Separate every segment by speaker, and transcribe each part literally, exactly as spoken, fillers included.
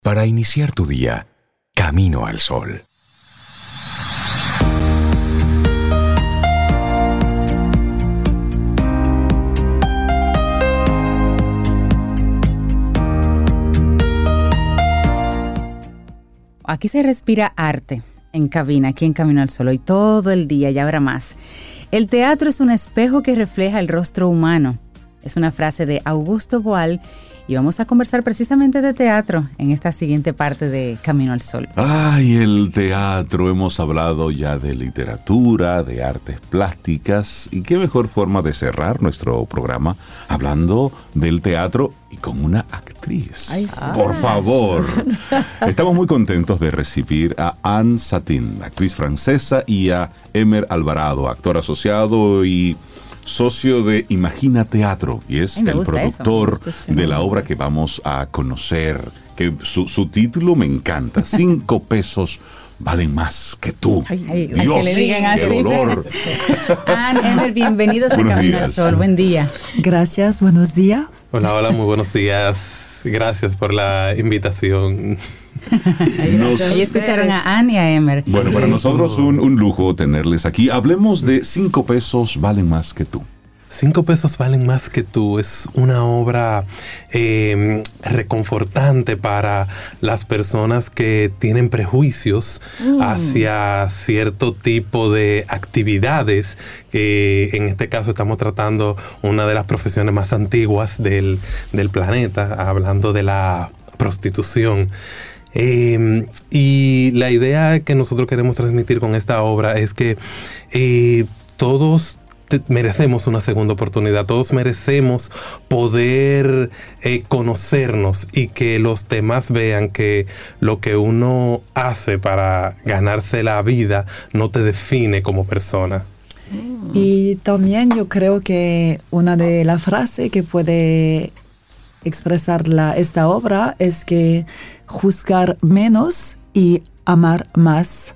Speaker 1: Para iniciar tu día, Camino al Sol.
Speaker 2: Aquí se respira arte en cabina, aquí en Camino al Sol, hoy todo el día y ahora más. El teatro es un espejo que refleja el rostro humano. Es una frase de Augusto Boal y vamos a conversar precisamente de teatro en esta siguiente parte de Camino al Sol.
Speaker 3: Ay, el teatro. Hemos hablado ya de literatura, de artes plásticas y qué mejor forma de cerrar nuestro programa hablando del teatro y con una actriz. Ay, sí. Por favor. Estamos muy contentos de recibir a Anne Satin, actriz francesa, y a Emer Alvarado, actor asociado y socio de Imagina Teatro, y es el productor eso, de la obra que vamos a conocer, que su, su título me encanta, Cinco pesos valen más que tú.
Speaker 2: Ay, ay,
Speaker 3: Dios,
Speaker 2: que le digan así,
Speaker 3: qué dolor.
Speaker 2: Anne, Emer, bienvenidos a Camino al Sol, buen día.
Speaker 4: Gracias, buenos días.
Speaker 5: Hola, hola, muy buenos días. Gracias por la invitación.
Speaker 2: Nos, Ahí escucharon a Anne y a Emer.
Speaker 3: Bueno, para nosotros un, un lujo tenerles aquí. Hablemos de Cinco pesos valen más que tú.
Speaker 5: Cinco pesos valen más que tú es una obra eh, reconfortante para las personas que tienen prejuicios mm. hacia cierto tipo de actividades. Que en este caso estamos tratando una de las profesiones más antiguas del, del planeta, hablando de la prostitución. Eh, y la idea que nosotros queremos transmitir con esta obra es que eh, todos te, merecemos una segunda oportunidad, todos merecemos poder eh, conocernos y que los demás vean que lo que uno hace para ganarse la vida no te define como persona.
Speaker 4: Y también yo creo que una de las frases que puede expresar la, esta obra es que juzgar menos y amar más,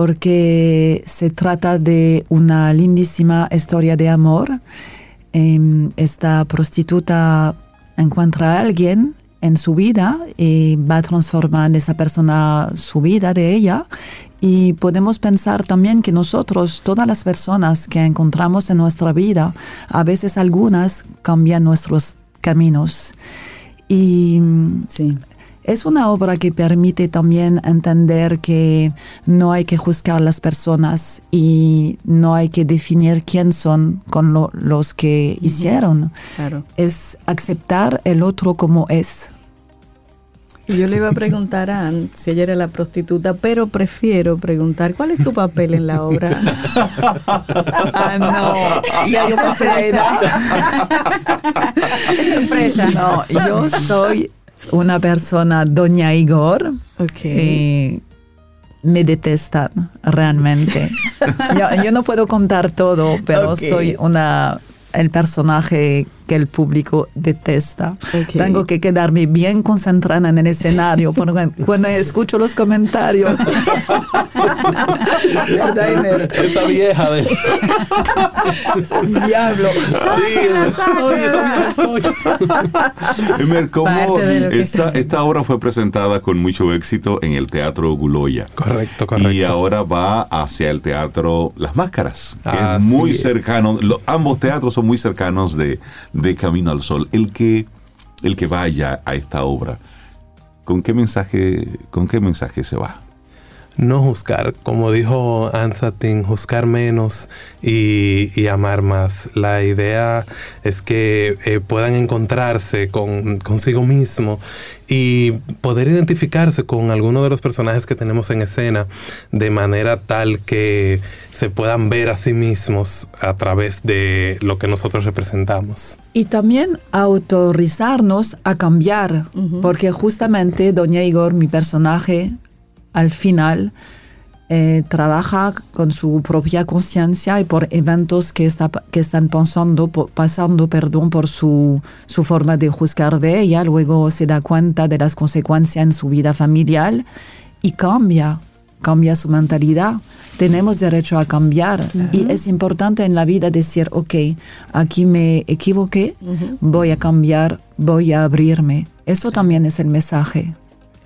Speaker 4: porque se trata de una lindísima historia de amor. Eh, esta prostituta encuentra a alguien en su vida y va a transformar esa persona su vida de ella. Y podemos pensar también que nosotros, todas las personas que encontramos en nuestra vida, a veces algunas cambian nuestros caminos. Y sí, es una obra que permite también entender que no hay que juzgar a las personas y no hay que definir quién son con lo, los que uh-huh. hicieron.
Speaker 6: Claro.
Speaker 4: Es aceptar el otro como es.
Speaker 6: Y yo le iba a preguntar a Anne si ella era la prostituta, pero prefiero preguntar, ¿cuál es tu papel en la obra?
Speaker 4: Ah, no. Ya yo pasé la edad.
Speaker 2: Es sorpresa.
Speaker 4: No, yo soy una persona, Doña Igor.
Speaker 6: Ok.
Speaker 4: Eh, me detestan realmente. yo, yo no puedo contar todo, pero okay. soy una... el personaje que el público detesta. Okay. Tengo que quedarme bien concentrada en el escenario porque cuando escucho los comentarios.
Speaker 5: Esa vieja de...
Speaker 4: el diablo.
Speaker 3: Sí, Emer, ¿cómo esta, esta obra fue presentada con mucho éxito en el Teatro Guloya?
Speaker 5: Correcto, correcto.
Speaker 3: Y ahora va hacia el Teatro Las Máscaras, que
Speaker 5: ah,
Speaker 3: es muy
Speaker 5: sí
Speaker 3: cercano. Lo, ambos teatros son muy cercanos de, de Camino al Sol. El que, el que vaya a esta obra, ¿con qué mensaje, con qué mensaje se va?
Speaker 5: No juzgar, como dijo Anne Satin, juzgar menos y, y amar más. La idea es que eh, puedan encontrarse con consigo mismo y poder identificarse con alguno de los personajes que tenemos en escena de manera tal que se puedan ver a sí mismos a través de lo que nosotros representamos.
Speaker 4: Y también autorizarnos a cambiar, uh-huh. porque justamente Doña Igor, mi personaje, al final eh, trabaja con su propia conciencia y por eventos que, está, que están pasando, por, pasando perdón, por su, su forma de juzgar de ella. Luego se da cuenta de las consecuencias en su vida familiar y cambia, cambia su mentalidad. Tenemos derecho a cambiar. Uh-huh. Y es importante en la vida decir, ok, aquí me equivoqué, uh-huh. voy a cambiar, voy a abrirme. Eso también es el mensaje.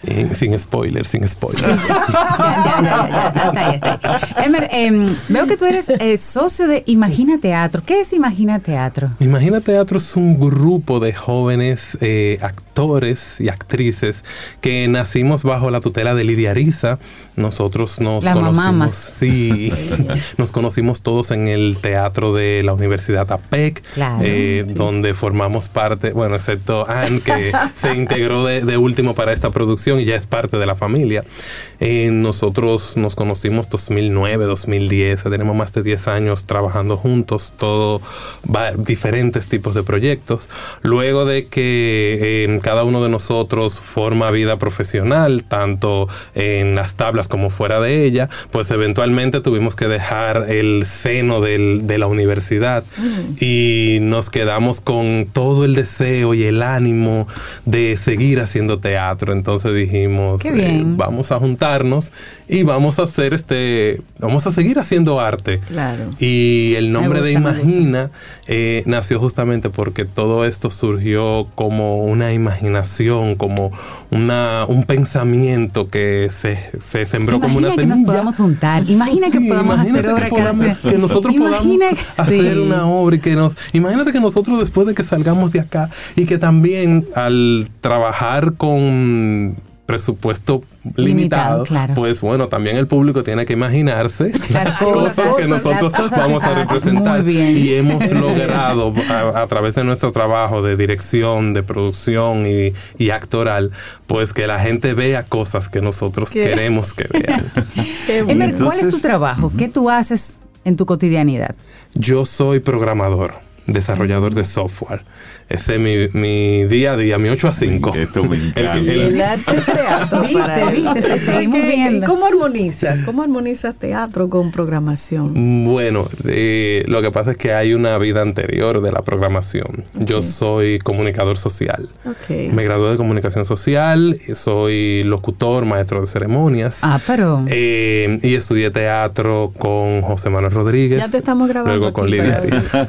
Speaker 5: Eh, sin spoiler, sin spoiler.
Speaker 2: ya, ya, ya, ya, está ahí, está ahí. Emer, eh, veo que tú eres eh, socio de Imagina Teatro. ¿Qué es Imagina Teatro?
Speaker 5: Imagina Teatro es un grupo de jóvenes eh, actores y actrices que nacimos bajo la tutela de Lidia Ariza. Nosotros nos
Speaker 2: la
Speaker 5: conocimos,
Speaker 2: mamá.
Speaker 5: sí, nos conocimos todos en el teatro de la Universidad A P E C,
Speaker 2: claro,
Speaker 5: eh,
Speaker 2: sí.
Speaker 5: donde formamos parte, bueno, excepto Anne, que se integró de, de último para esta producción y ya es parte de la familia. Eh, nosotros nos conocimos dos mil nueve, dos mil diez, tenemos más de diez años trabajando juntos, todo, va, diferentes tipos de proyectos. Luego de que eh, cada uno de nosotros forma vida profesional, tanto en las tablas como fuera de ella, pues eventualmente tuvimos que dejar el seno del, de la universidad mm. y nos quedamos con todo el deseo y el ánimo de seguir haciendo teatro. Entonces dijimos, eh, vamos a juntarnos y vamos a hacer este, vamos a seguir haciendo arte. Claro. Y el nombre gusta, de Imagina eh, nació justamente porque todo esto surgió como una imaginación, como una, un pensamiento que se, se sembró
Speaker 2: imagina
Speaker 5: como una
Speaker 2: que
Speaker 5: semilla.
Speaker 2: Nos podamos juntar. Imagina sí, que podamos hacer obra
Speaker 5: que, podamos, que nosotros imagina podamos que, hacer sí. una obra y que nos, imagínate que nosotros después de que salgamos de acá y que también al trabajar con presupuesto limitado, limitado claro. pues bueno, también el público tiene que imaginarse las cosas, cosas que nosotros cosas vamos a representar y hemos logrado a, a través de nuestro trabajo de dirección, de producción y, y actoral, pues que la gente vea cosas que nosotros ¿Qué? queremos que vean.
Speaker 2: Emer, ¿cuál es tu trabajo? ¿Qué tú haces en tu cotidianidad?
Speaker 5: Yo soy programador, desarrollador de software. Ese es mi, mi día a día, mi ocho a cinco.
Speaker 3: Esto me encanta.
Speaker 6: El, el, el arte es teatro.
Speaker 2: Viste, viste, se seguimos viendo.
Speaker 6: ¿Cómo armonizas? ¿Cómo armonizas teatro con programación?
Speaker 5: Bueno, eh, lo que pasa es que hay una vida anterior de la programación. Okay. Yo soy comunicador social. Okay. Me gradué de comunicación social, soy locutor, maestro de ceremonias.
Speaker 2: Ah, pero...
Speaker 5: Eh, y estudié teatro con José Manuel Rodríguez.
Speaker 6: Ya te estamos grabando.
Speaker 5: Luego con Lidia Ariza.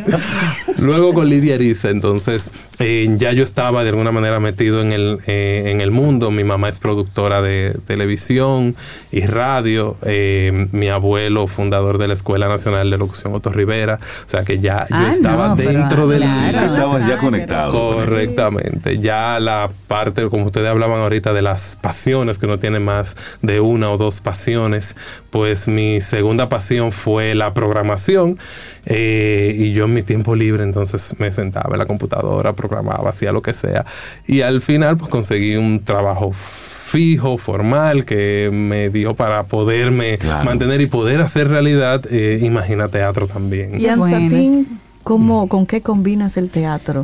Speaker 5: Luego con Lidia Ariza. Entonces, eh, ya yo estaba de alguna manera metido en el, eh, en el mundo. Mi mamá es productora de televisión y radio. Eh, mi abuelo, fundador de la Escuela Nacional de Locución Otto Rivera. O sea que ya
Speaker 2: ah,
Speaker 5: yo estaba
Speaker 2: no,
Speaker 5: dentro del...
Speaker 2: Claro.
Speaker 3: Estabas ya conectado.
Speaker 5: Correctamente. Ya la parte, como ustedes hablaban ahorita, de las pasiones, que uno tiene más de una o dos pasiones, pues mi segunda pasión fue la programación. Eh, y yo en mi tiempo libre entonces me sentaba en la computadora, programaba, hacía lo que sea. Y al final pues conseguí un trabajo fijo, formal, que me dio para poderme claro. mantener y poder hacer realidad eh, Imagina Teatro también.
Speaker 6: Y Ansatín, ¿cómo, ¿con qué combinas el teatro?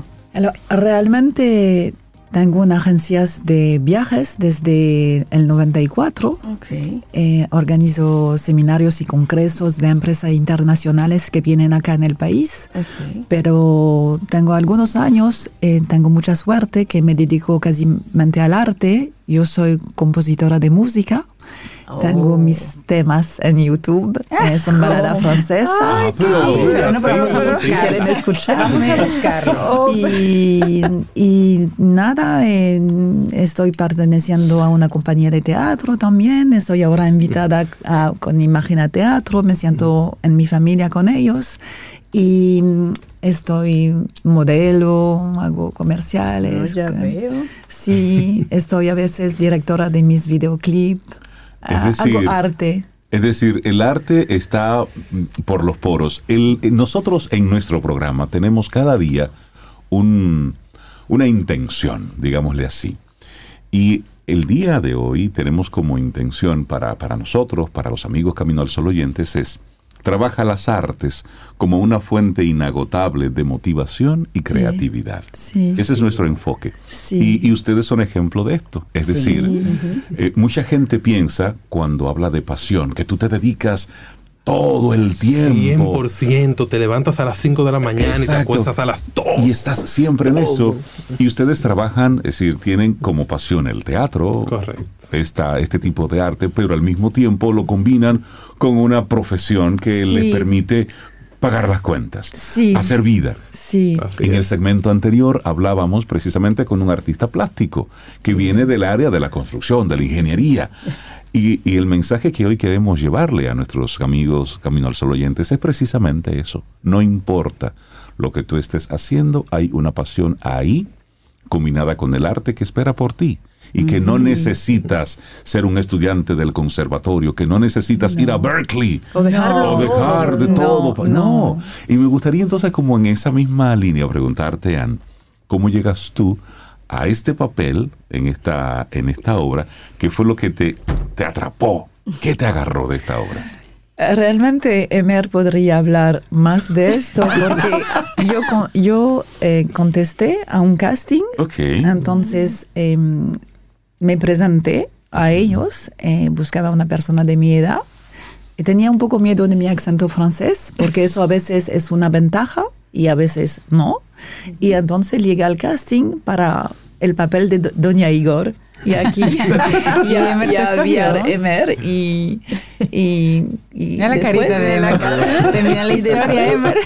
Speaker 4: Realmente tengo una agencia de viajes desde el noventa y cuatro.
Speaker 6: Okay.
Speaker 4: Eh, organizo seminarios y congresos de empresas internacionales que vienen acá en el país.
Speaker 6: Okay.
Speaker 4: Pero tengo algunos años, eh, tengo mucha suerte que me dedico casi al arte. Yo soy compositora de música. Oh. Tengo mis temas en YouTube. Eh, son baladas oh. francesas.
Speaker 2: Ay, sí, pero no podemos buscarlo.
Speaker 4: Si quieren escucharme.
Speaker 2: Vamos a buscarlo.
Speaker 4: Y, y nada, eh, estoy perteneciendo a una compañía de teatro también. Estoy ahora invitada a, con Imagina Teatro. Me siento en mi familia con ellos. Y estoy modelo, hago comerciales.
Speaker 6: No, ya veo.
Speaker 4: Sí, estoy a veces directora de mis videoclips.
Speaker 3: Es decir,
Speaker 4: hago arte.
Speaker 3: Es decir, el arte está por los poros. El, nosotros en nuestro programa tenemos cada día un, una intención, digámosle así. Y el día de hoy tenemos como intención para, para nosotros, para los amigos Camino al Sol oyentes, es trabaja las artes como una fuente inagotable de motivación y creatividad.
Speaker 4: Sí, sí.
Speaker 3: Ese es nuestro enfoque.
Speaker 4: Sí.
Speaker 3: Y, y ustedes son ejemplo de esto. Es
Speaker 4: sí.
Speaker 3: decir, uh-huh. eh, mucha gente piensa, cuando habla de pasión, que tú te dedicas todo el tiempo.
Speaker 5: cien por ciento. Te levantas a las cinco de la mañana. Exacto. Y te acuestas a las dos.
Speaker 3: Y estás siempre en eso. Y ustedes trabajan, es decir, tienen como pasión el teatro.
Speaker 5: Correcto.
Speaker 3: Esta, este tipo de arte, pero al mismo tiempo lo combinan con una profesión que sí. les permite pagar las cuentas,
Speaker 4: Sí.
Speaker 3: hacer vida.
Speaker 4: Sí.
Speaker 5: Así
Speaker 3: En
Speaker 5: es.
Speaker 3: el segmento anterior hablábamos precisamente con un artista plástico que viene del área de la construcción, de la ingeniería. Y, y el mensaje que hoy queremos llevarle a nuestros amigos Camino al Sol oyentes es precisamente eso. No importa lo que tú estés haciendo, hay una pasión ahí combinada con el arte que espera por ti. Y que no necesitas ser un estudiante del conservatorio, que no necesitas
Speaker 4: No.
Speaker 3: ir a Berkeley
Speaker 6: O dejarlo
Speaker 3: o dejar de
Speaker 4: No,
Speaker 3: todo. No.
Speaker 4: no.
Speaker 3: Y me gustaría entonces, como en esa misma línea, preguntarte, Ann, ¿cómo llegas tú a este papel en esta, en esta obra? ¿Qué fue lo que te, te atrapó? ¿Qué te agarró de esta obra?
Speaker 4: Realmente Emer podría hablar más de esto porque yo, con- yo eh, contesté a un casting,
Speaker 3: Ok.
Speaker 4: entonces eh, me presenté a ellos, eh, buscaba una persona de mi edad. Y tenía un poco miedo de mi acento francés, porque eso a veces es una ventaja y a veces no. Y entonces llegué al casting para el papel de Do- Doña Igor. Y aquí ya,
Speaker 2: Emer te
Speaker 4: ya había
Speaker 2: escogió.
Speaker 4: Emer y, y, y
Speaker 2: Mira la
Speaker 4: después-
Speaker 2: carita de la termina la
Speaker 4: y
Speaker 2: historia, Emer.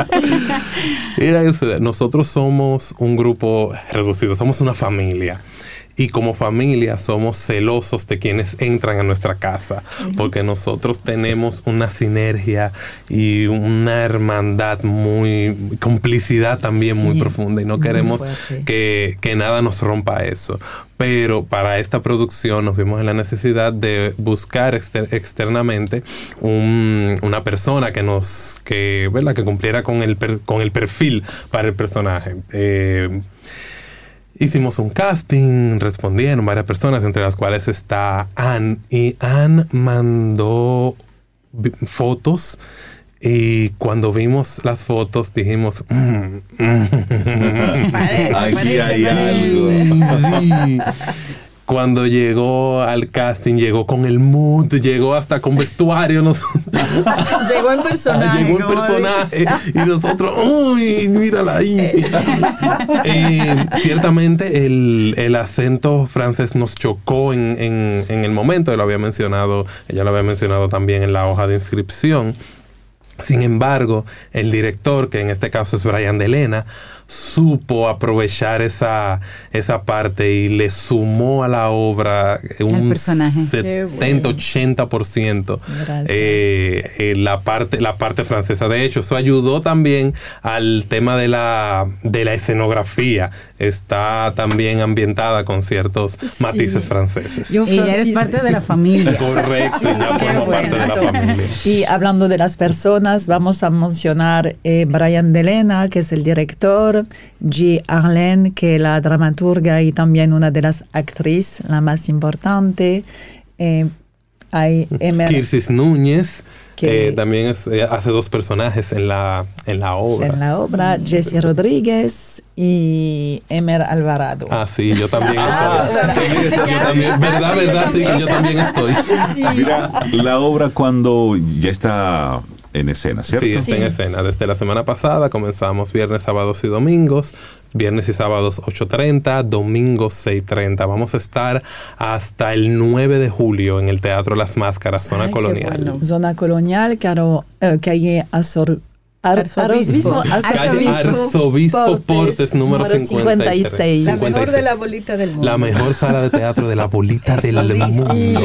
Speaker 5: Mira, ustedes, nosotros somos un grupo reducido, somos una familia. Y como familia somos celosos de quienes entran a nuestra casa, porque nosotros tenemos una sinergia y una hermandad muy, complicidad también
Speaker 4: Sí,
Speaker 5: muy profunda, y no
Speaker 4: muy
Speaker 5: queremos
Speaker 4: fuerte.
Speaker 5: que, que nada nos rompa eso. Pero para esta producción nos vimos en la necesidad de buscar exter- externamente un- una persona que nos, que, ¿verdad? que cumpliera con el, per- con el perfil para el personaje. Eh, Hicimos un casting, respondieron varias personas, entre las cuales está Ann. Y Ann mandó vi- fotos. Y cuando vimos las fotos dijimos, "Mm, mm".
Speaker 3: Aquí hay algo.
Speaker 5: Sí. Cuando llegó al casting, llegó con el mood, llegó hasta con vestuario. Nos...
Speaker 6: Llegó en personaje.
Speaker 5: Llegó en
Speaker 6: como
Speaker 5: personaje y nosotros, uy, mírala ahí. Eh, ciertamente el, el acento francés nos chocó en, en, en el momento, lo había mencionado, ella lo había mencionado también en la hoja de inscripción. Sin embargo, el director, que en este caso es Brian de Elena, supo aprovechar esa, esa parte y le sumó a la obra un
Speaker 2: personaje.
Speaker 5: setenta ochenta por ciento
Speaker 4: Gracias.
Speaker 5: eh, eh, la parte la parte francesa. De hecho, eso ayudó también al tema de la de la escenografía. Está también ambientada con ciertos matices franceses.
Speaker 4: Yo
Speaker 2: Y ya eres
Speaker 4: Francis-
Speaker 2: parte de la familia.
Speaker 5: Correcto, ya
Speaker 2: qué
Speaker 5: forma parte de la
Speaker 4: bueno.
Speaker 5: familia.
Speaker 4: Y hablando de las personas, vamos a mencionar eh, Brian de Elena, que es el director, G. Arlen, que es la dramaturga y también una de las actrices, la más importante. Eh, hay Emer
Speaker 5: Kirsis Núñez,
Speaker 4: Que-
Speaker 5: eh, también es- eh, hace dos personajes en la, en la obra.
Speaker 4: en la obra, Jessie Rodríguez y Emer Alvarado.
Speaker 5: Ah, sí, yo también
Speaker 4: Ah,
Speaker 5: estoy.
Speaker 4: verdad.
Speaker 5: Yo también, verdad, verdad, sí, que yo también estoy.
Speaker 3: Mira, la obra cuando ya está en escena, ¿cierto?
Speaker 5: Sí, está
Speaker 4: Sí.
Speaker 5: en escena. Desde la semana pasada comenzamos viernes, sábados y domingos. Viernes y sábados ocho treinta, domingos seis treinta. Vamos a estar hasta el nueve de julio en el Teatro Las Máscaras, zona
Speaker 6: Ay, qué
Speaker 5: colonial.
Speaker 6: bueno.
Speaker 4: Zona colonial, caro, eh, calle Azor, Ar-
Speaker 6: Arzobispo.
Speaker 4: Arzobispo,
Speaker 5: Calle Arzobispo Portes, número cincuenta y tres.
Speaker 6: La mejor de la
Speaker 5: cincuenta y seis.
Speaker 6: bolita del mundo.
Speaker 5: La mejor sala de teatro de la bolita del mundo.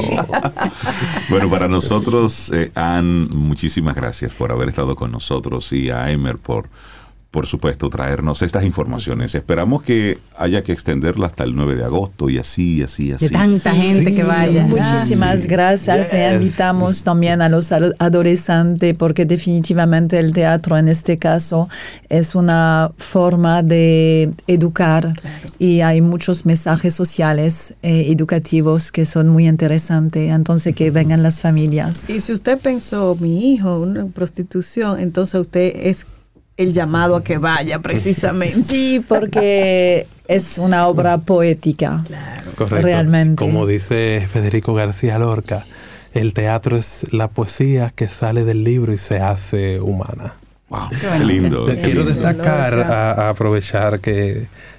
Speaker 3: Bueno, para nosotros, eh, Ann, muchísimas gracias por haber estado con nosotros y a Emer por, por supuesto, traernos estas informaciones. Esperamos que haya que extenderla hasta el nueve de agosto y así, así, así.
Speaker 2: De tanta gente
Speaker 5: Sí,
Speaker 2: que vaya.
Speaker 4: Muchísimas
Speaker 3: Sí.
Speaker 4: gracias.
Speaker 5: Yes.
Speaker 4: E invitamos también a los ado- adolescentes porque definitivamente el teatro en este caso es una forma de educar y hay muchos mensajes sociales eh, educativos que son muy interesantes. Entonces que vengan las familias.
Speaker 6: Y si usted pensó, mi hijo, una prostitución, entonces usted es el llamado a que vaya precisamente.
Speaker 4: Sí, porque es una obra poética.
Speaker 5: Correcto.
Speaker 4: Realmente.
Speaker 5: Como dice Federico García Lorca, el teatro es la poesía que sale del libro y se hace humana.
Speaker 3: Wow, qué lindo.
Speaker 5: Te
Speaker 3: qué
Speaker 5: quiero
Speaker 3: lindo.
Speaker 5: destacar, a, a aprovechar que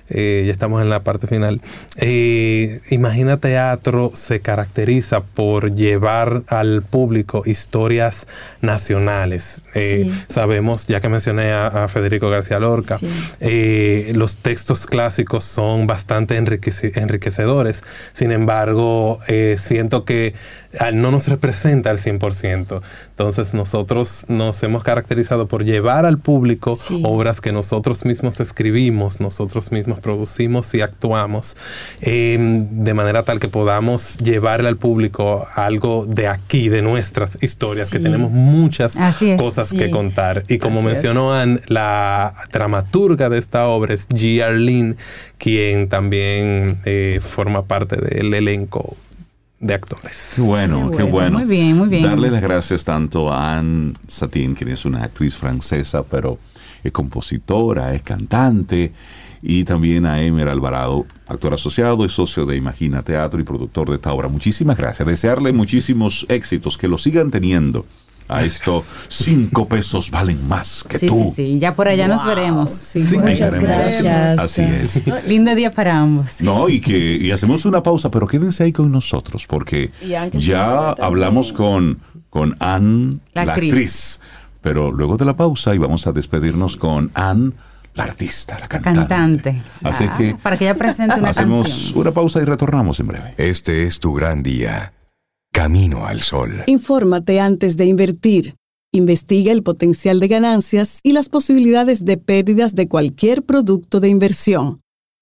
Speaker 5: eh, ya estamos en la parte final. Eh, Imagina Teatro se caracteriza por llevar al público historias nacionales. Eh, sí. Sabemos, ya que mencioné a, a Federico García Lorca, sí. eh, los textos clásicos son bastante enriquece, enriquecedores. Sin embargo, eh, siento que no nos representa al cien por ciento. Entonces nosotros nos hemos caracterizado por llevar al público sí. obras que nosotros mismos escribimos, nosotros mismos producimos y actuamos, eh, de manera tal que podamos llevarle al público algo de aquí, de nuestras historias, sí. que tenemos muchas es, cosas sí. que contar. Y como Así mencionó Anne, la dramaturga de esta obra es G. Arlene, quien también eh, forma parte del elenco de actores.
Speaker 3: Qué bueno, qué bueno, qué bueno.
Speaker 2: Muy bien, muy bien.
Speaker 3: Darle las gracias tanto a Anne Satin, quien es una actriz francesa, pero es compositora, es cantante, y también a Emer Alvarado, actor asociado y socio de Imagina Teatro y productor de esta obra. Muchísimas gracias. Desearle muchísimos éxitos, que lo sigan teniendo. A esto, cinco pesos valen más que
Speaker 2: sí,
Speaker 3: tú.
Speaker 2: Sí, sí, ya por allá wow. nos veremos.
Speaker 3: Sí,
Speaker 2: sí,
Speaker 3: muchas gracias. Así es.
Speaker 2: Lindo día para ambos.
Speaker 3: No, y que y hacemos una pausa, pero quédense ahí con nosotros, porque ya hablamos con, con Anne, la, la actriz. actriz. Pero luego de la pausa, y vamos a despedirnos con Anne, la artista, la cantante.
Speaker 2: Cantante.
Speaker 3: Así
Speaker 2: ah,
Speaker 3: que
Speaker 2: para que ella presente una
Speaker 3: hacemos
Speaker 2: canción.
Speaker 3: una pausa y retornamos en breve.
Speaker 1: Este es tu gran día. Camino al sol.
Speaker 7: Infórmate antes de invertir. Investiga el potencial de ganancias y las posibilidades de pérdidas de cualquier producto de inversión.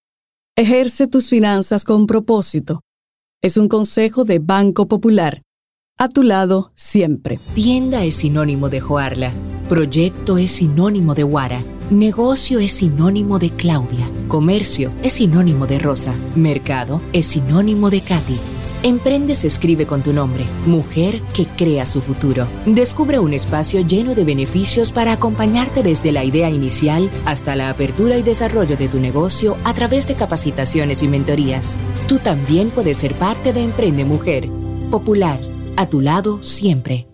Speaker 7: Ejerce tus finanzas con propósito. Es un consejo de Banco Popular. A tu lado siempre.
Speaker 8: Tienda es sinónimo de Joarla. Proyecto es sinónimo de Guara. Negocio es sinónimo de Claudia. Comercio es sinónimo de Rosa. Mercado es sinónimo de Katy. Emprende se escribe con tu nombre, mujer que crea su futuro. Descubre un espacio lleno de beneficios para acompañarte desde la idea inicial hasta la apertura y desarrollo de tu negocio a través de capacitaciones y mentorías. Tú también puedes ser parte de Emprende Mujer. Popular, a tu lado siempre.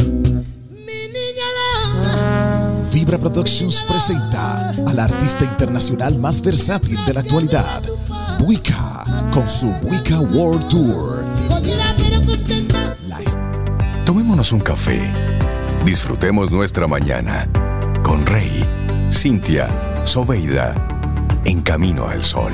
Speaker 9: Vibra Productions presenta a la artista internacional más versátil de la actualidad, Buika, con su Buika World Tour. La...
Speaker 1: Tomémonos un café. Disfrutemos nuestra mañana con Rey, Cintia, Sobeida, en Camino al Sol.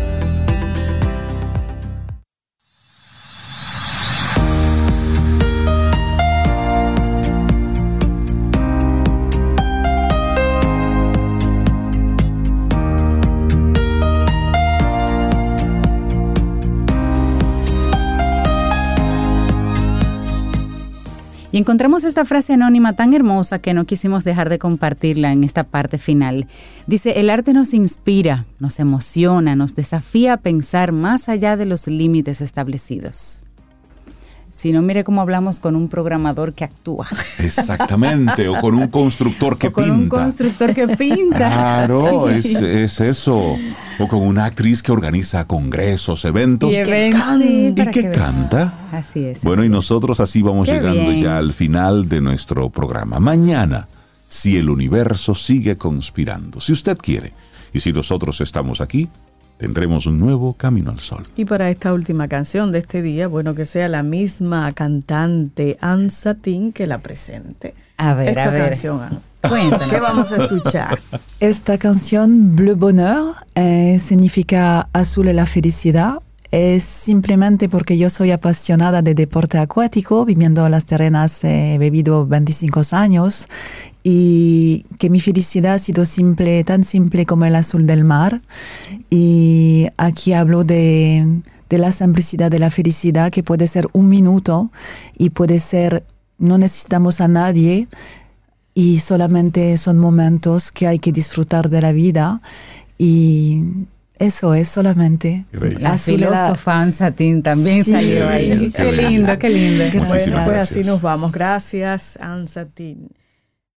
Speaker 2: Y encontramos esta frase anónima tan hermosa que no quisimos dejar de compartirla en esta parte final. Dice, el arte nos inspira, nos emociona, nos desafía a pensar más allá de los límites establecidos. Si no, mire cómo hablamos con un programador que actúa.
Speaker 3: Exactamente, o con un constructor que
Speaker 2: o con
Speaker 3: pinta.
Speaker 2: un constructor que pinta.
Speaker 3: Claro,
Speaker 2: sí.
Speaker 3: es, es eso. O con una actriz que organiza congresos, eventos.
Speaker 2: Y
Speaker 3: que
Speaker 2: eventos,
Speaker 3: can-
Speaker 2: sí,
Speaker 3: y que
Speaker 2: que
Speaker 3: canta.
Speaker 2: Así es.
Speaker 3: Bueno,
Speaker 2: así
Speaker 3: y nosotros así vamos
Speaker 2: Qué
Speaker 3: llegando
Speaker 2: bien.
Speaker 3: ya al final de nuestro programa. Mañana, si el universo sigue conspirando, si usted quiere, y si nosotros estamos aquí, tendremos un nuevo Camino al Sol.
Speaker 6: Y para esta última canción de este día, bueno, que sea la misma cantante Anne Satin que la presente.
Speaker 2: A ver,
Speaker 6: esta
Speaker 2: a ver.
Speaker 6: canción, Anne.
Speaker 2: Cuéntanos.
Speaker 6: ¿Qué vamos a escuchar?
Speaker 4: Esta canción, Bleu Bonheur, eh, significa azul de la felicidad. Es simplemente porque yo soy apasionada de deporte acuático, viviendo en las terrenas he vivido veinticinco años, y que mi felicidad ha sido simple, tan simple como el azul del mar. Y aquí hablo de, de la simplicidad de la felicidad, que puede ser un minuto y puede ser, no necesitamos a nadie, y solamente son momentos que hay que disfrutar de la vida. Y eso es solamente.
Speaker 2: La filósofa Anne Satin también
Speaker 4: sí.
Speaker 2: salió ahí.
Speaker 3: Qué,
Speaker 2: qué lindo, qué lindo.
Speaker 6: Bueno, pues
Speaker 3: Muchísimas
Speaker 6: así
Speaker 3: gracias.
Speaker 6: nos vamos. Gracias, Anne Satin.